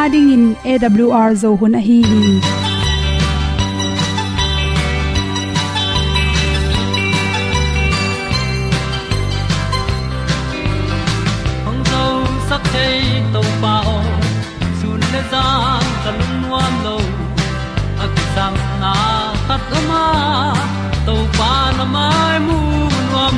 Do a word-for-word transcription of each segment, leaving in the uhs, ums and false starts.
ding in A W R zo hun a hi hi hong zo sak chei to pao sun le za kan nuam lo ak sam na khat ma to pa na mai mu nuam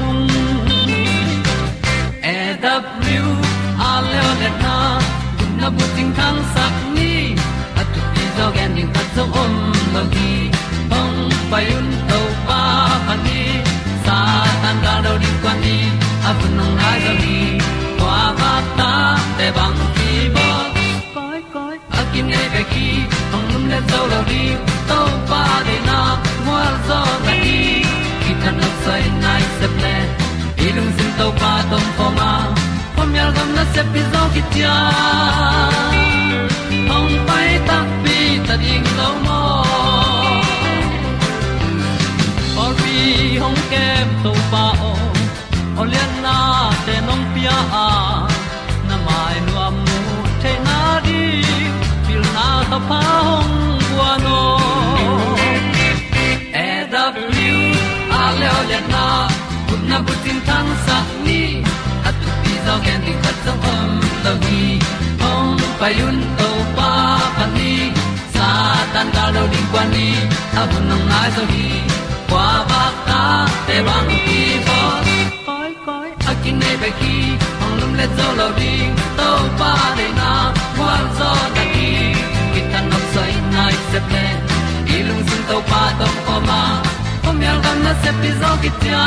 A W R le na na bu ting thang sak ni at tu pi zo gen ding khat zo om lo gi hong pai un to pa pa ni sa tan ga do di kwan ni a bu nong ai zo ni kwa ba ta te bang ki bo koi koi a kim nei be ki hong lum le zo lo di to pa de na mo zo ta ni ki tan no sai nai se ple ilung sin to pa tom ko ma pom yal gam na se pi zo ki tia hong pai ta pi ta ding lo mo or pi hong kem to pa o olian na te nong pia a na mai nu am mu te na di pil na ta pa hong bua no A W a le olian na kun na bu tin tan sa ni at tu pi zo gen ding khat zo om lo gi hong pai un to pa pa ni sa tan ga lo ding kwan ni a bu nong ai zo gi kwa ba ta te bang ki bo koi koi a kin nei be ki hong lum le zo lo ding to pa de na kwa zo ta ki ki tan nok sai nai se ple ilung sun to pa tom ko ma pom yal gam na se pi zo ki tia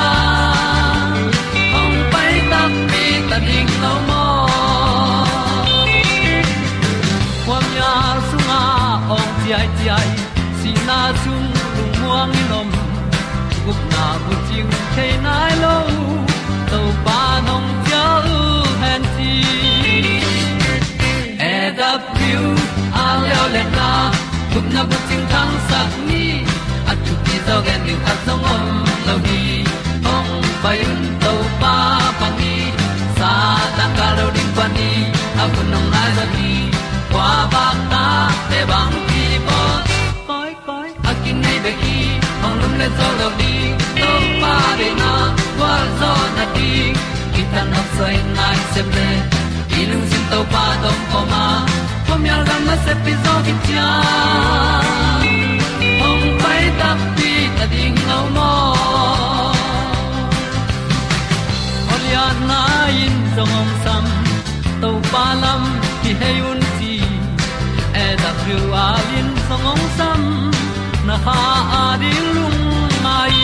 hong pai ta pi ta ding lo mo pom yal sunga ong ti ai ti ai si na chung lu muang ni nom gup na bu ting the nai lo to pa nong pia u han ti A W a le le na gup na bu ting thang sak ni at tu pi zo gen ding khat zo om lo di hong pai un to pa pa ni sa tan ga lo ding pa ni a bu nong lai za ni kwa ba ta te bang ki bo koi koi a kin nei be ki hong lum le zo lo di to pa de na kwa zo na di ki tan nok sai nai se ple ilung sin to pa tom ko ma pom yal gam na se pi zo ki tia hong pai ta pi ta ding lo mo olia na in zong om sam to pa lam ki hay un ti A W R in zong om sam na ha a ding lung mai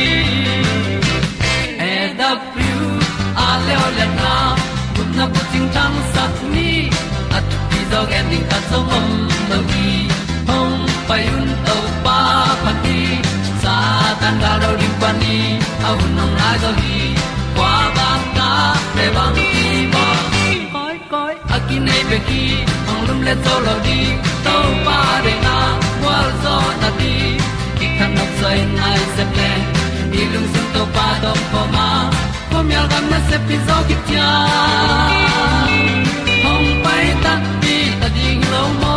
A W R le le na kun na pu ting tang sat ni at pi zo gen ding ta zong om lo gi hong pai un to pa pa ti sa tan ga do ding pa ni au nong lai zo gi kwa ba ta pe bang ki ba koi koi a kin nei be ki hong lum le zo lo di to pa de na wa zo na di ki kan nok sai nai se ple ni lung sun to pa do ko ma pom yal gam na se pi zo ki tia hong pai ta pi ta ding lo mo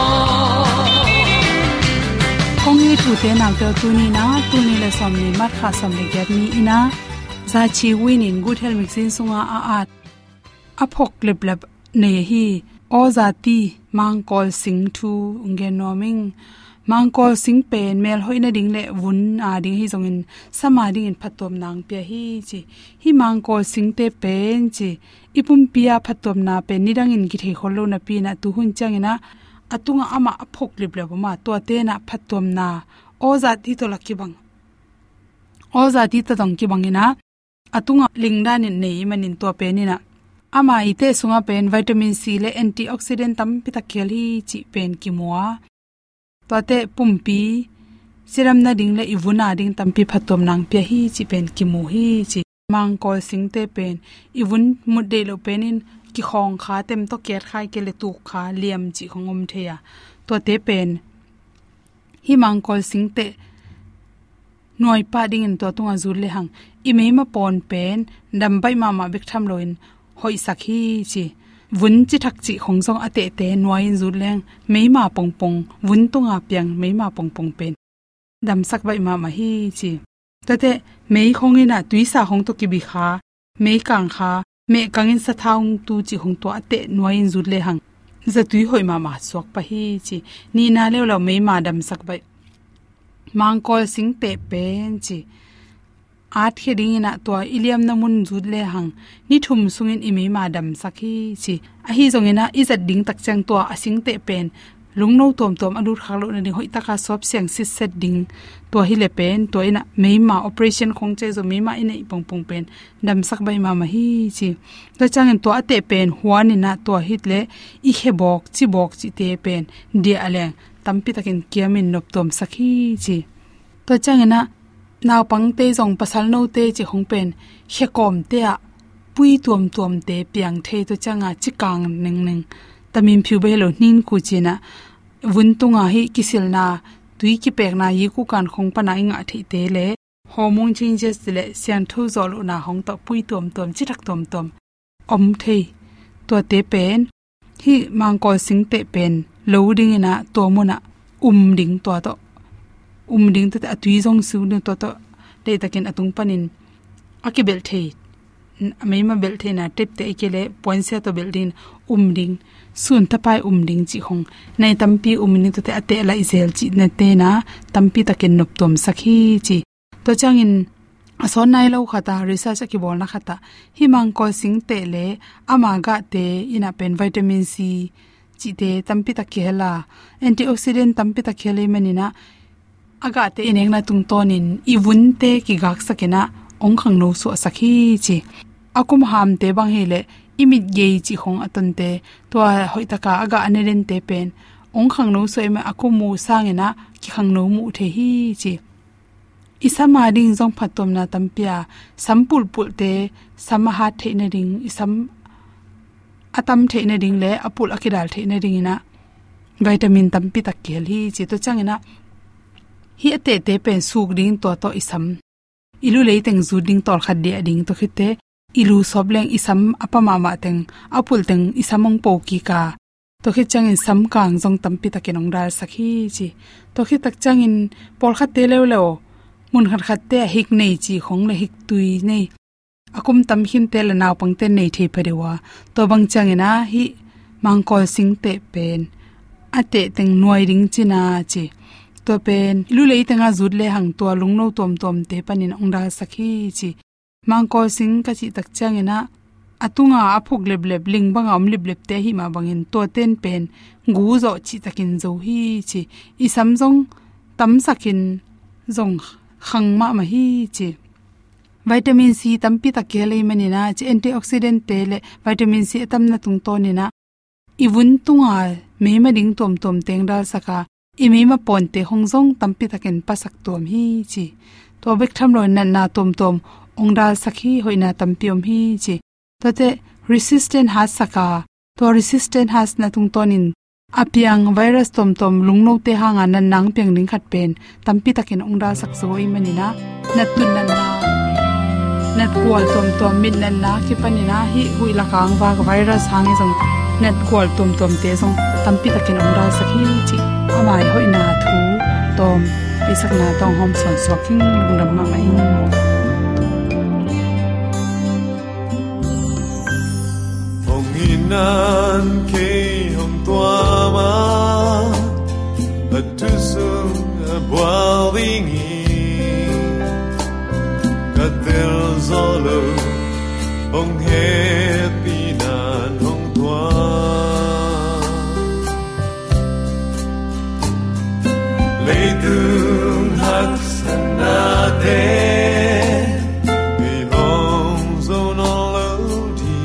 kong ni tu te nang te tu ni na tu ni le som ni mat kha som le get ni ina za chi win in good health mixin sunga a at aphok lep lep ne hi o za ti mang kol sing thu nge noming mang kol sing pen mel hoina ding le vun a ding hi zong in sama ding in phatom nang pe hi chi hi mang kol sing te pen chi ipum pia phatom na pe nidang in ki thei kholo na pi na tu hun changina atunga ama aphok lip le ma to te na phatom na oza ti to lakki bang oza ti ta dong ki bangina atunga lingdan in nei manin to pe ni na ama ite sunga pen vitamin C le antioxidant tam pita kheli chi pen ki moa to te pumpi siram na ding le ivuna ding tam pi phatom nang pe hi chi pen ki mo hi chi mang kol sing te pen ivun mud de lo penin ki khong kha tem to ker khai ke le tu kha liam chi khongom theya to te pen hi mang kol sing te noi pa ding in to tunga zur le hang i me ma pon pen dam bai ma ma bek tham loin hoi sakhi chi vun chi thak chi khong song ate te noin zu leng meima pong pong vun tunga piang meima pong pong pen dam sak bai ma ma hi chi tate mei khongina tuisa hong to ki bi kha mei kang kha me kangin sa thaung tu chi hong to ate noin zu le hang za tui hoi ma ma sok pa hi chi ni na le lo meima dam sak bai mang kol sing te pen chi at kheding ina to iliam namun jut le hang ni thum sungin imi ma dam sakhi chi a hi zongena izat ding tak chang to asing te pen lungno tom tom adur khalo ni hoi taka sop siang sit set ding to hi le pen to ina meima operation khong che zo meima ina ipong pong pen dam sak bai ma ma hi chi to chang to ate pen huani na to hit le i he bok chi bok chi te pen dia ale tampi takin kiamin nop tom sakhi chi to chang ina naw pang te jong pasal no te chi hong pen he kom te a pui tuam tuam te piang the to changa chikang ning ning tamin phiu be lo nin ku china vun tunga hi kisil na tui ki pek na yi ku kan khong pa na inga the te le hormone changes le sian thu zol na hong to pui tuam tuam chi thak tom tom om the to te pen hi mang ko sing te pen loading ina to mona um ding to to um ding to atui jong su ne to to de takin atung panin akibel the meima bel the na tip te ikele point se to building um ding sun tapai um ding chi hong nei tampi um ni to te ate la izel chi na te na tampi takin nop tom sakhi chi to changin ason nai lo khata research ki bol na khata himang ko sing te le ama ga te ina pen vitamin C chi te tampi takhela antioxidant tampi takhele manina aga te ineng na tung tonin iwun te ki gak sakena ong khang no su sakhi chi akum ham te bang hele imit ge chi khong aton te to hoi taka aga aneren te pen ong khang no so ema akumu sangena ki khang no mu the hi chi isama ding jong phatom na tampia sampul pul te samaha the na ding isam atam the na ding le apul akidal the na ding ina vitamin tampi takkel hi chi to changena hi ate te pen suk ding to to isam ilu leiteng zu ding tol khat dia ding to khite ilu sobleng isam apama ma teng apul teng isamong po ki ka to khit changin sam kang jong tampi takenong dal sakhi chi to khit tak changin pol khat te lew lew mun khat khat te hik nei chi khong le hik tui nei akum tam him te la naw pang te nei the pharewa to bang changina hi mangkol sing te pen ate teng nuai ring china chi to pen ilu leitenga zut le hang to lungno tom tom te panin ongda sakhi chi mangko sing ka chi tak changena atunga aphuk leb leb ling bang am leb leb te hi ma bangin to ten pen gu zo chi takin zo hi chi i samjong tam sakin zong khang ma ma hi chi vitamin C tampi takele manina chi antioxidant te le vitamin C atam na tung to ni na iwun tunga me ma ding tom tom teng dal saka imi ma ponte hongjong tampi taken pasak tom hi chi to bek tham lo na na tom tom ongdal sakhi hoina tampiom hi chi to te resistant has saka to resistant has na tung tonin apiang virus tom tom lungno te hanga nan nang piang ling khat pen tampi taken ongdal sak soi manina natun nan na nat kwal tom tom min nan na ki panina hi huila kang wa virus hangi jong net kwal tom tom te jong tampi takin ongdal sakhi chi amai hoina thu tom isakna tong hom son soking lungdam ma mai hong inan ke hom tua ma atusung boilingi katel zolo hong happy nan hong tua Leidung hak sanade mi hong zona lodi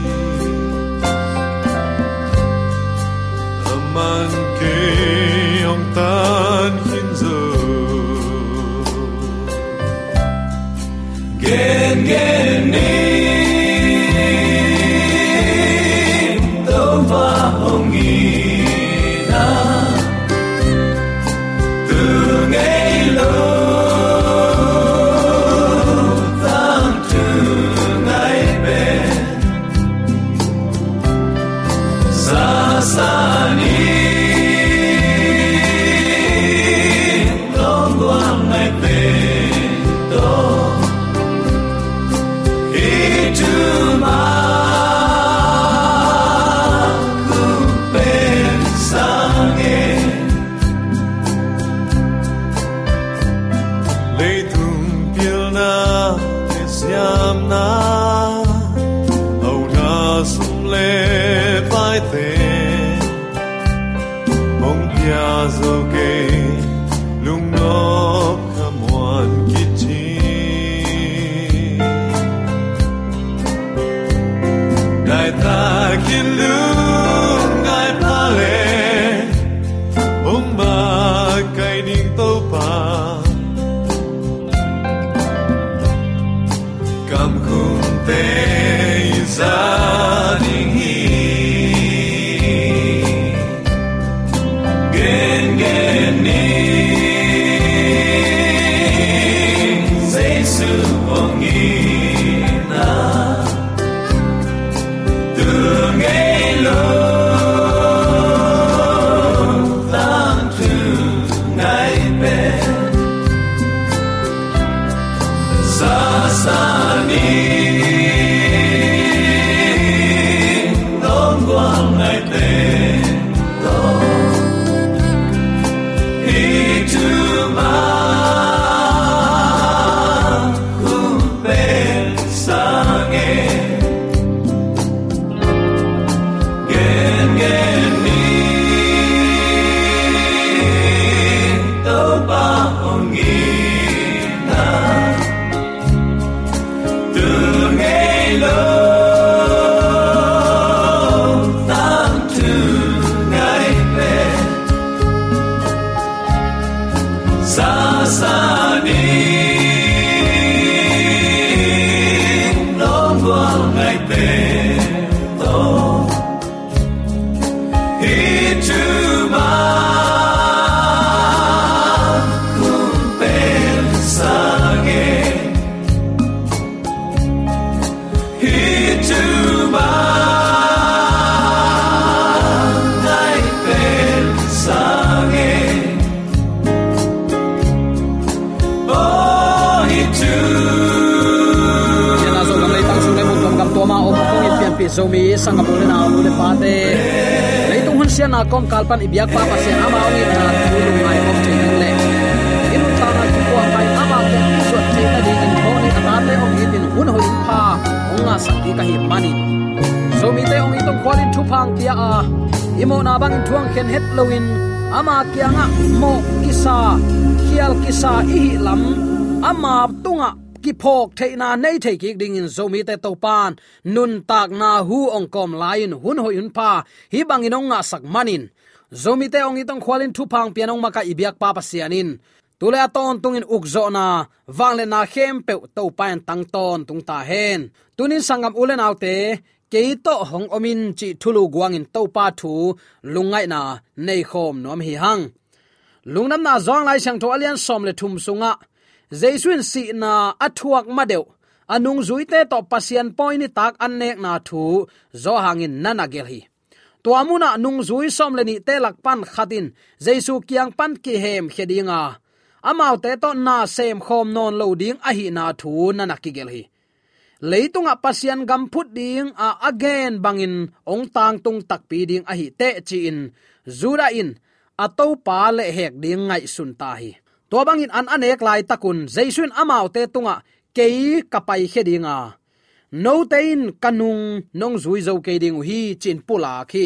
aman ke ong tan hinzo gen gen ni do va hong ina na au na sum le pai te mong pia zo ke lung no khamwan ki chi dai ta kin lu ngai pa le ong ba kai ning to pa kam kun te za ding hi gen gen ni Jesus ong ni na tu ngai lo zomi sangapore na ule pate leitung hun sia na kom kalpan ibyak pa pa sia ama ngi na tulung ai mok thing le inu ta na ki ko mai ama ke so thing na di in thoni ata te ong i tin hun hoi pha onga sakti ka hi manin zomi te ong i tong kwalin thu phang tia a imo na bang thuang khen het loin ama kianga mo kisa khial kisa i lam ama tunga ki phok theina nei thei ki ding in zomi te to pan nun tak na hu ong kom lain hun hoi un pa hi bangin ong nga sak manin zomi te ong itong khwalin thu phang pianong maka ibyak pa pa sianin tule aton tungin ukzo na wangle na khem pe to pan tang ton tung ta hen tunin sangam ulen autte keito hong omin chi thulu guangin to pa thu lungai na nei khom nom hi hang lungnam na zong lai sang tho alian som le thum sunga Jaisuin si na athuak madeu anung zuite to pasian point tak annek na thu zo hangin nana gel hi to amuna nung zui som le ni telak pan khatin Jaisu kiang pan ki hem khedinga amau te to na sem khom non loading a hi na thu nana ki gel hi leitunga pasian gam phut ding a again bangin ong tang tung tak pi ding a hi te chi in zura in ato pa le hek ding ngai sun ta hi to bangin an anek lai takun Jaisun amau te tunga kei kapai khedinga no tein kanung nong zui zo ke ding hi chin pula khi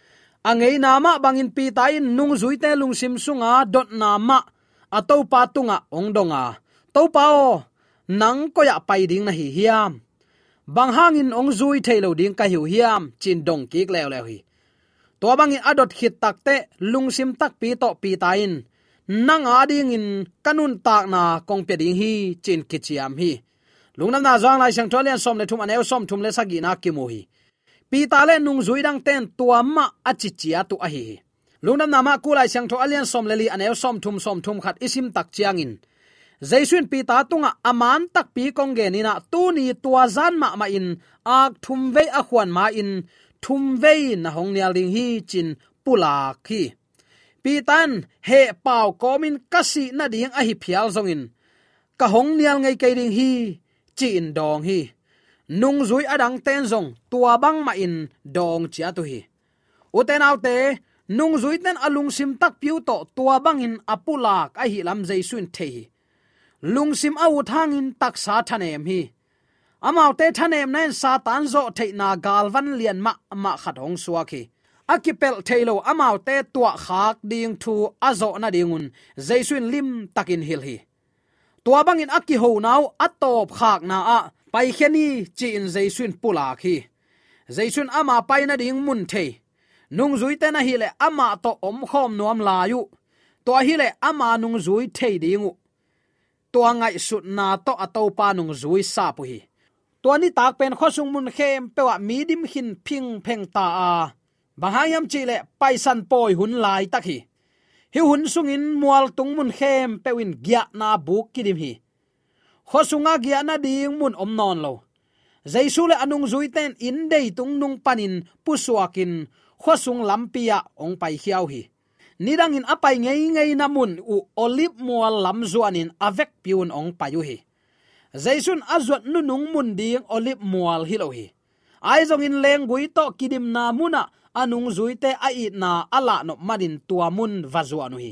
angei nama bangin pi tain nung zui te lung sim sunga dot nama ato pa tunga ongdonga to pao nang ko ya pai ding na hi hiam bang hangin ong zui thailo ding ka hiu hiam chin dong kik lew lew hi to bangin adot khit takte lung sim tak pi to pi tain nang ading in kanun tak na kong pe ding hi chin kichiam hi lungnam na zang lai sang tholian som le thum aneu som thum le sagi na ki mo hi pi ta le nung zui dang ten tuama achichia tu a hi lungnam na ma ku lai sang tho alian som le li aneu som thum som thum khat isim tak chiang in Jaisun pi ta tunga aman tak pi kong ge ni na tu ni tua zan ma ma in ak thum ve a khwan ma in thum ve na hong nial ding hi chin pula khi pi tan he pau komin kasi na ding a hi phial zongin ka hong nial ngai kai ding hi chin dong hi nung zui adang ten zong tua bang ma in dong chia tu hi uten autte nung zui ten alung sim tak piu to tua bang in apulak a hi lam Jaisun the lung sim au thang in tak sa thanem hi amau te thanem nen satan zo theina galvan lian ma ma khat hong suaki akipel thailo amau te tua khak ding thu azo na dingun jaisun lim takin hil hi tua bangin aki ho nau atop khak na a pai kheni chi in jaisun pula khi jaisun ama pai na ding mun thei nung zui te na hi le ama to om khom nuam la yu to hi le ama nung zui thei dingu to ngai sut na to ato pa nung zui sa pu hi to ni tak pen khosung mun khem pewa midim hin phing pheng ta a bahayam chi le paisan poi hun lai tak hi hi hun sungin mual tung mun khem pewin gya na buk kidim hi khosunga gya na ding mun om non lo jaisu le anung zui ten in dei tung nung panin pusuakin khosung lampia ong pai hiao hi nidang in apai ngei ngei namun u olip mual lam zuanin avek piun ong payu hi jaisun azwat nu nung mun ding olip mual hilo hi ai zong in leng gui to kidim na muna anung zuite a i na ala no madin tua mun vazuanu hi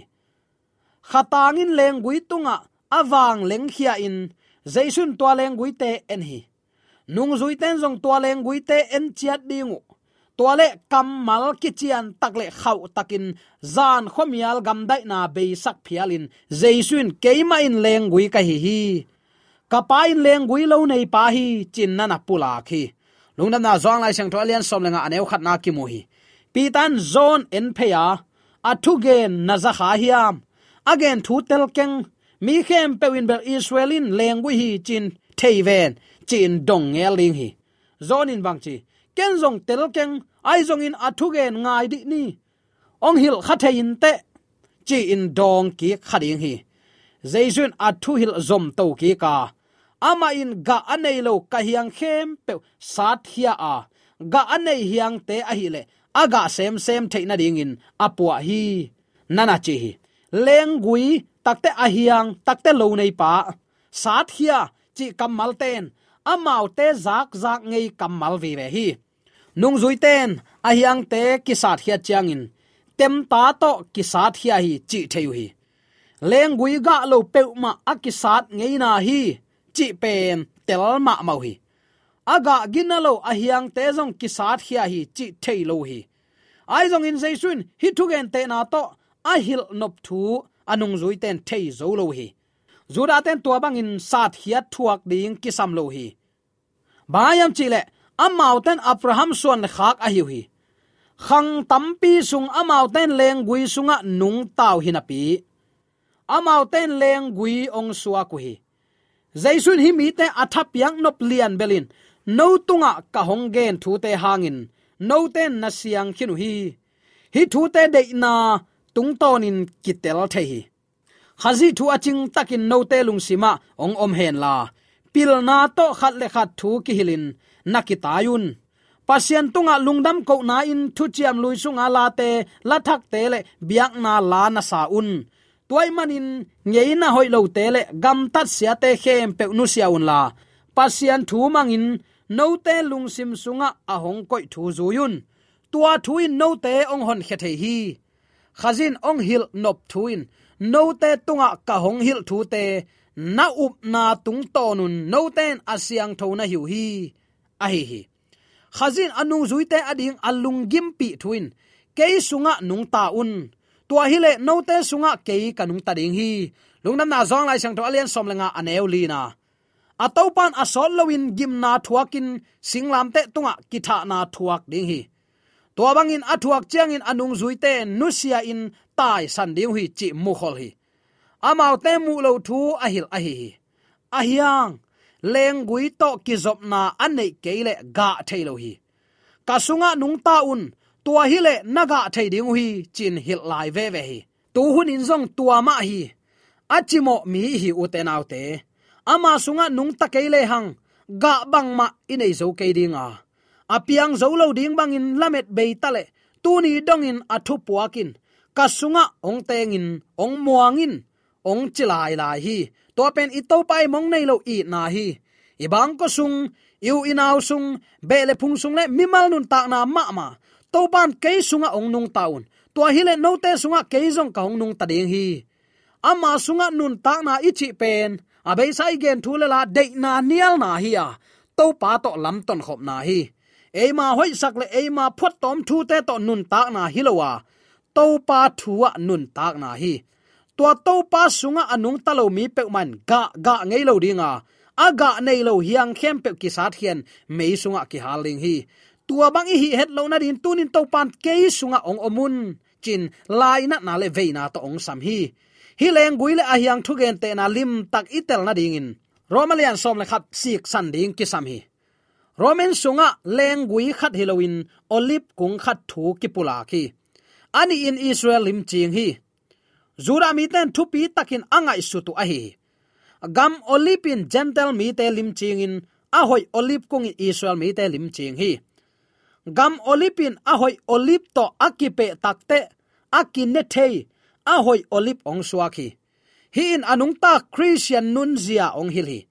khatangin leng gui tunga awang leng khia in jaisun tua leng gui te en hi nung zuiten zong tua leng gui te en chiat dingu toale kammal kichian takle khau takin zan khomial gamdai na be sak phialin jaisun keima in leng gui ka hi hi kapa in leng gui lo nei pa hi chin na na pula khi lungnam na zong lai sang tholian som lenga aneu khat na ki mu hi pitan zone en pheya athu gen na za kha hiam again thu tel keng mi khem pewin bel israelin leng gui hi chin theiven chin dong ngel ling hi zone in bang chi ken zong tel keng ai zong in athu gen ngai di ni ong hil khathein te chi in dong ki khading hi jaisun athu hil zom to ki ka ama in ga anei lo ka hiang khem pe sat hia a ga anei hiang te a hi le aga sem sem theina ding in apua hi nana chi hi lengui takte a hiang takte lo nei pa sat hia chi kamal ten amau te zak zak ngei kamal vi ve hi nung zui ten a hiang te ki sat hia chiang in tem ta to ki sat hia hi chi theu hi lengui ga lo pe ma akisat ngei na hi chi pen tel ma mau hi aga ginalo a hiang te jong ki sat hia hi chi thei lo hi ai jong in jaisun hi thugen te na to a hil nop thu anung zui ten thei zo lo hi zura ten tua bang in sat hia thuak ding ki sam lo hi bayam chile amau ten abraham son khak a hiu hi khang tampi sung amau ten leng gui sunga nung tau hinapi amau ten leng gui ong suwa ku hi jaisun hi mi te athap yang nop lian belin no tunga ka honggen thu te hangin no ten na siang khinu hi hi thu te de na tung tonin kitel the hi khazi thu aching takin no te lungsima ong om hen la pil na to khat le khat thu ki hilin nakitayun pasien tunga lungdam ko na in thu chiam lui sunga la te la thak te le biak na la na sa un toy manin ngeina hoi lo te le gam tat sia te khem pe nu sia un la pasien thu mangin no te lungsim sunga a hong koi thu zuyun tua thuin no te ong hon khethe hi khazin ong hil nop thuin no te tunga ka hong hil thu te na up na tung tonun no ten asyang thona hiu hi a hi hi khazin anung zuite ading alung gimpi thuin ke sunga nung ta un tua hile no te sunga ke kanung ta ding hi lungnam na zong lai sang to alian som lenga aneu lina atopan asol lowin gimna thuakin singlam te tunga kitha na thuak ding hi to bangin athuak chiangin anung zuite nusia in tai san ding hi chi mu khol hi amau te mu lo thu a hil a hi a hiang leng gui to ki zop na anei keile ga thailo hi kasunga nung ta un tua hi le naga thei ding hi chin hil lai ve ve hi tu hun in zong tua ma hi achimo mi hi uten autte ama sunga nung ta keile hang ga bang ma inei zo ke dinga apiang zo lo ding bangin lamet be tale tu ni dongin athu puakin kasunga ong tengin ong muangin ong chilai lai hi to pen ito pai mong nei lo i na hi ibang ko sung yu inaw sung bele phung sung le mimal nun ta na ma ma to ban ke sunga ong nung taun to hi le no te sunga ke jong ka ong nung ta ding hi ama sunga nun ta na ichi pen abai sai gen thule la de na nial na hi a to pa to lam ton khop na hi eima hoi sak le eima phot tom thu te to nun tak na hilowa to pa thuwa nun tak na hi tua to pa sunga anung talo mi pe man ga ga ngei lo dinga aga nei lo hiang khem pe ki sat hian mei sunga ki haling hi tua bang hi het lo na din tunin to pan ke sunga ong omun chin lai na na le veina to ong sam hi hi leng guile a hiang thu gen te na lim tak itel na dingin romalian som le khat sik san ding ki sam hi roman sunga leng gui khat halloween olive kung khat thu ki pula ki ani in israel lim ching hi zura mi ten thu pi takin angai su tu a hi gam olive in gentle mi te lim ching in a hoi olive kung israel mi te lim ching hi gam olive in a hoi olive to akipe takte akin ne thei a hoi olive ong suaki hi in anung ta christian nun zia ong hil hi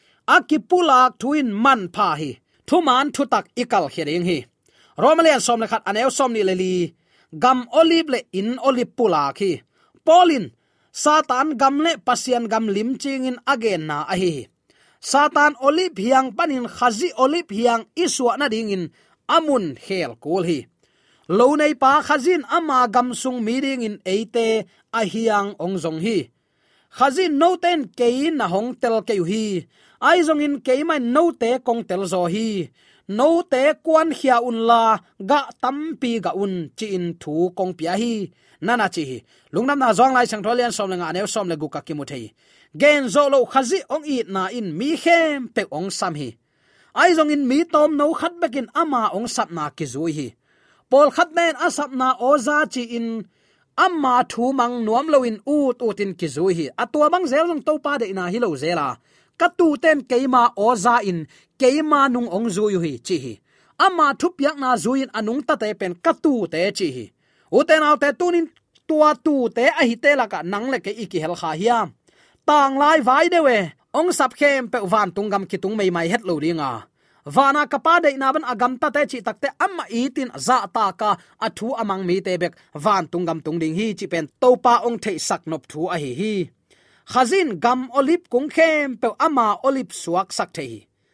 akipulak thuin man pha hi thuman thu tak ikal hereng hi romalian som le khat aneu som ni leli gam olive le in olive pulak hi polin satan gam le pasian gam lim chingin again na a hi satan olive hiang panin khazi olive hiang iswa na dingin amun hel kul hi lo nei pa khazin ama gam sung meeting in eite a hiang ong zong hi khazin no ten kein na hong tel ke hi ai zong in ke mai no te kong tel zo hi no te kwan khia un la ga tampi ga un chi in thu kong pia hi nana chi hi lungnam na zong lai sang tholian som lenga aneu som le guka ki mu thei gen zo lo khazi ong i na in mi khem pe ong sam hi ai zong in mi tom no khat bekin ama ong sap na ki zui hi pol khat nen asap na oza chi in amma thu mang nuam lo in u tu tin ki zui hi atua bang zel jong to pa de na hi lo zela katu ten keima oza in keima nung ong zui hi chi hi amma thu piak na zui in anung ta te pen katu te chi hi u te naw te tunin tua tu te a hi te la ka nang le ke iki hel kha hiam tang lai vai de we ong sap khem pe van tungam ki tung mei mai het lo ringa vana kapa de na ban agam ta te chi takte amma itin za ta ka athu amang mi te bek van tungam tung ding hi chi pen topa ong thei sak nop thu a hi hi khazin gam olive kung khem pe ama olive suak sak thei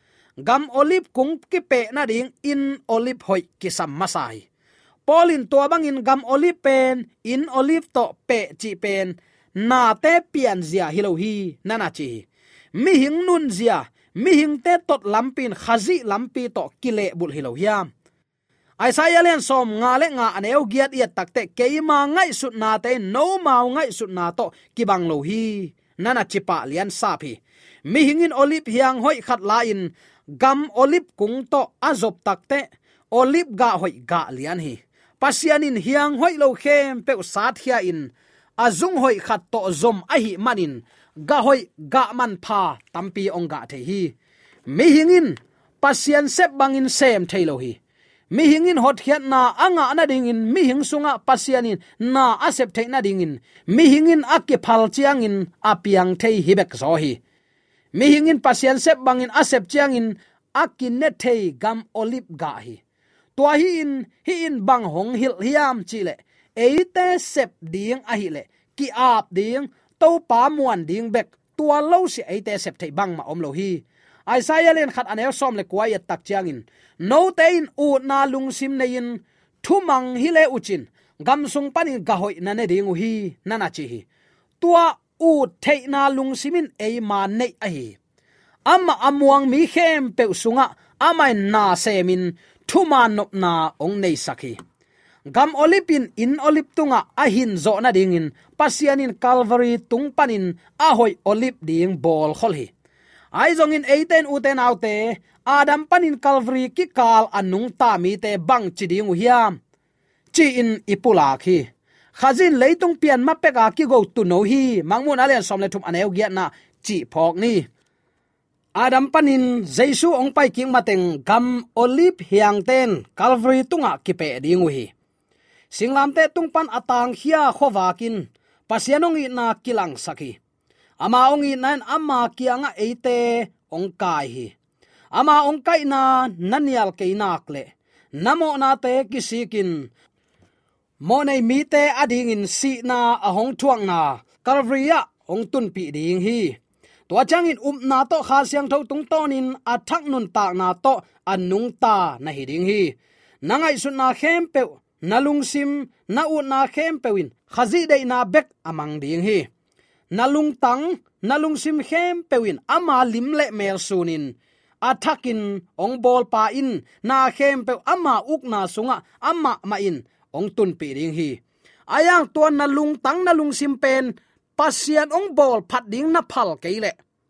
gam olive kung ki pe na ding in olive hoi ki sam masai polin to bangin gam olive pen in olive to pe chi pen na te pian zia hilo hi nana chi mi hing nun zia mi hing te tot lampin khazi lampi to kile bul hilo hiam Isaiah len som nga le nga aneu giat iat takte keima ngai sut na te no mau ngai sut na to kibang lo hi nana chipa lian sapi mi hingin olive hiang hoi khat la in gam olive kung to azop takte olive ga hoi ga lian hi pasianin hiang hoi lo khem pe sat hia in azung hoi khat to zom a hi manin ga hoi ga man pha tampi ong ga the hi mi hingin pasian sep bangin sem thailo hi mi hingin hot hiat na anga na ding in mi hing sunga pasianin na asep the na ding in mi hingin akke phal chiang in apiang thei hibek zo hi mi hingin pasian sep bangin asep chiang in akin ne thei gam olive ga hi tua hi in hi in bang hong hil hiam chile eite sep ding a hi le ki ap ding to pa muan ding bek tua lo si eite sep thei bang ma om lo hi Isaiah len khat anel som le kwai tak chiang in no te in u na lung sim nei in thumang hi le uchin gam sung panin ga hoi na ne ding u hi nana chi hi tua u thei na lung simin e ma nei a hi amma amuang mi khem pe sunga amai na semin thuman nop na ong nei sakhi gam olipin in olip tunga ahin zo na ding in pasianin calvary tung panin a hoi olip ding bol khol hi ai zong in eighteen uten autte adam panin calvary ki kal anung ta mi te bang chi ding u hiam chi in ipula khi khazin leitung pian ma peka ki go tu no hi mangmun alian som le thum aneu giat na chi phok ni adam panin jesu ong pai king mateng gam olive hiang ten calvary tunga ki pe ding u hi singlam te tung pan atang hia khowakin pasianong i na kilang saki ama ong i nan ama kianga eite ong kai hi ama ong kai na nanial ke nak le namo na te kisikin mo nei mi te ading in si na ahong thuang na calvary ong tun pi ding hi to changin um na to kha siang tho tung tonin athak nun ta na to anung ta na hi ding hi nangai sun na khem pe nalung sim na u na khem pewin khazi dei na bek amang ding hi nalung tang nalung sim khem pewin ama lim le mel sunin athakin ong bol pa in na khem pe ama uk na sunga ama ma in ong tun pi ding hi ayang tuan nalung tang nalung sim pen pasian ong bol phat ding na phal keile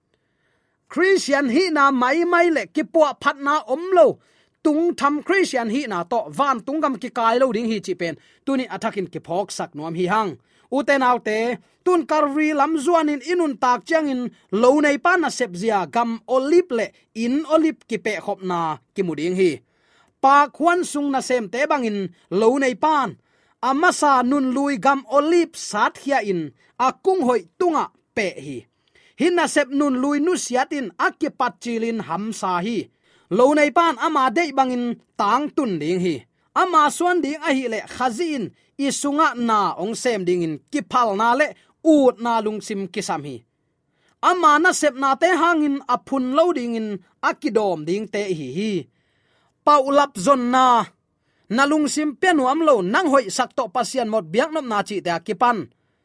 Christian hi na mai mai le ki po phat na om lo tung tham Christian hi na to van tung gam ki kai lo ding hi chi pen tuni athakin ki phok sak nuam hi hang uten autte tun karri lam zuanin inun tak changin lo nei pa na sep zia gam olip le in olip ki pe khop na ki muding hi pa khwan sung na sem te bangin lo nei pan amasa nun lui gam olip sat hia in akung hoi tunga pe hi hinna sep nun lui nu siatin akipat chilin hamsa hi lo nei pan ama dei bangin tang tun ding hi ama suan ding a hi le khazin isunga na ong sem ding in kiphal na le ut na lungsim kisam hi ama na sep na te hangin aphun loading in akidom ding te hi hi paulap zon na nalungsim penu amlo nang hoi sakto pasian mot biak nom na chi te akipan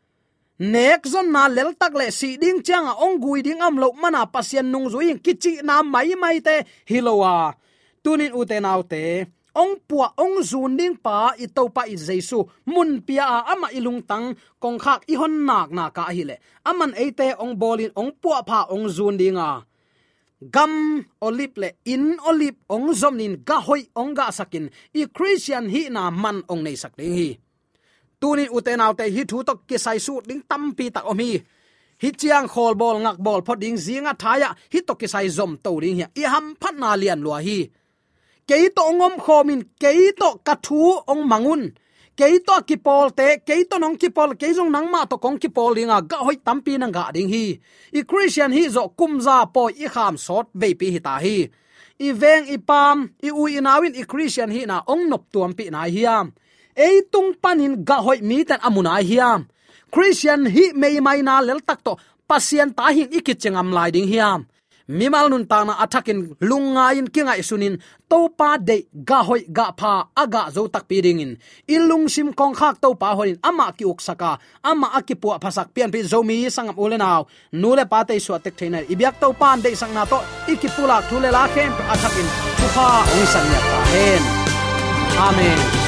nek zon na lel tak le si ding changa ong gui ding amlo mana pasian nung zui kichi na mai mai te hilowa tunin uten autte ong puwa ong zun ding pa i to pa i jesu mun pia ama ilung tang kong khak i hon nak na ka hi le aman eite ong bolin ong puwa pha ong zun dinga gam olip le in olip ong zomnin ga hoi ong ga sakin i Christian hi na man ong nei sak ding hi tunin uten autte hi thu to ki sai su ding tampi tak om hi hi chiang khol bol ngak bol phot ding zinga thaya hi to ki sai zom to ding hi i ham phat na lian lua hi keito ngom khomin keito kathu ong mangun keito kipol te keito nong kipol keizong nangma to kong kipol linga ga hoi tampi nang ga ding hi i Christian hi zo kumza po i kham sot ve pi hi ta hi i veng i pam i u inawin i Christian hi na ong nop tuam pi na hiam eitung panin ga hoi mi tan amuna hiam Christian hi mei mai na lel tak to pasien ta hin ikit chengam lai ding hiam mimal nun ta na athakin lunga in kinga isunin to pa de ga hoi ga pha aga zo tak pi ding in ilung sim kong khak to pa hoin ama ki uksaka ama akipu phasak pian pi zomi sangam ulenaw nule pa te su tek theina ibyak to pan de sang na to ikipula thule la khem athakin khuha ong san ya ta hen amen